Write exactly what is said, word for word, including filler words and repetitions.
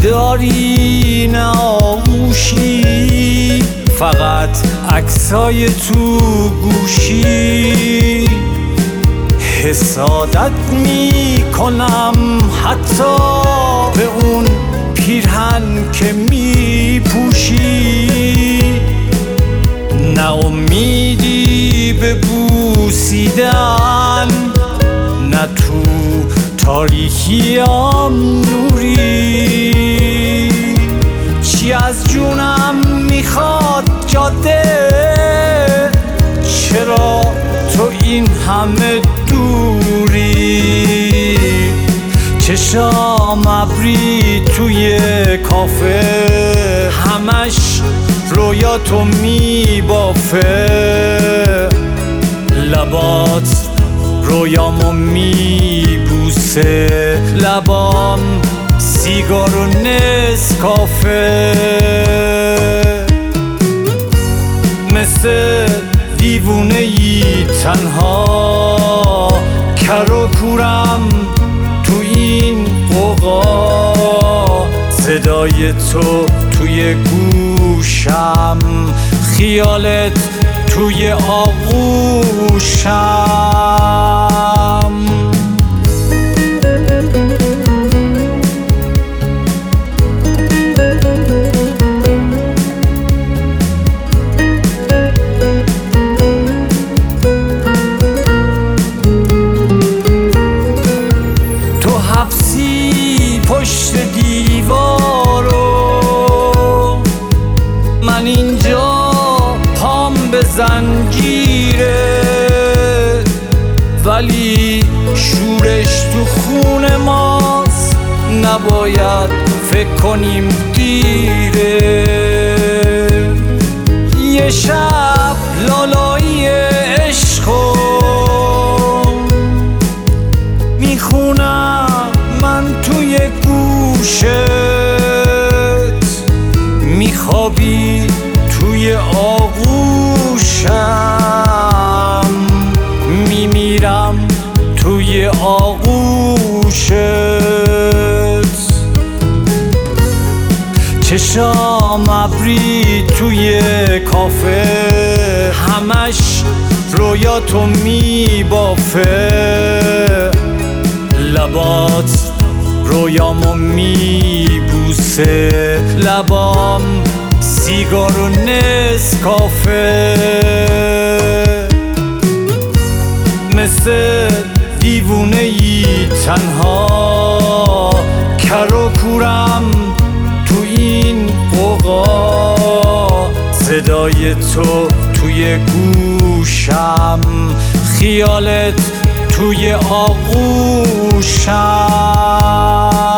داری نه آغوشی، فقط عکسای تو گوشی. حسادت می کنم حتی به اون پیرهن که می پوشی. نه امیدی به بوسیدن، نه تو تاریکیم نوری. چی از جونم میخواد جاده، چرا تو این همه دوری؟ چشام ابری توی کافه، همش رویا تو میبافه. لبات رویامو میبوسه، لبام سیگار و نسکافه. مثل دیوونه ای تنها کر و کورم تو این قوقا. صدای تو توی گوشم، خیالت توی آغوشم. تو حبسی پشت دیوارو، من اینجا پام به زنجیره. ولی شورش تو خون ماست، نباید فکر کنیم دیره. یه شب لالایی عشقو میخونم من توی گوشت، میخوابی توی آغوشم، میمیرم توی آغوشت. چشام ابری توی کافه، همش رویا تو میبافه. لبات رویامو میبوسه، لبام سیگار و نسکافه. مثل دیوونه ای تنها کر و کورم تو این قوقا. صدای تو توی گوشم، خیالت توی آغوشم.